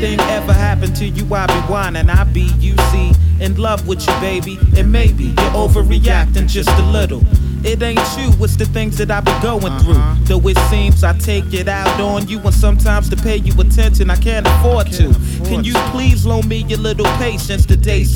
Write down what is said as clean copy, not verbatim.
anything ever happened to you, I be whining. I be, you see, in love with you, baby. And maybe you're overreacting just a little. It ain't you, it's the things that I be going through. Though it seems I take it out on you, and sometimes to pay you attention I can't afford to. Can you please loan me your little patience today?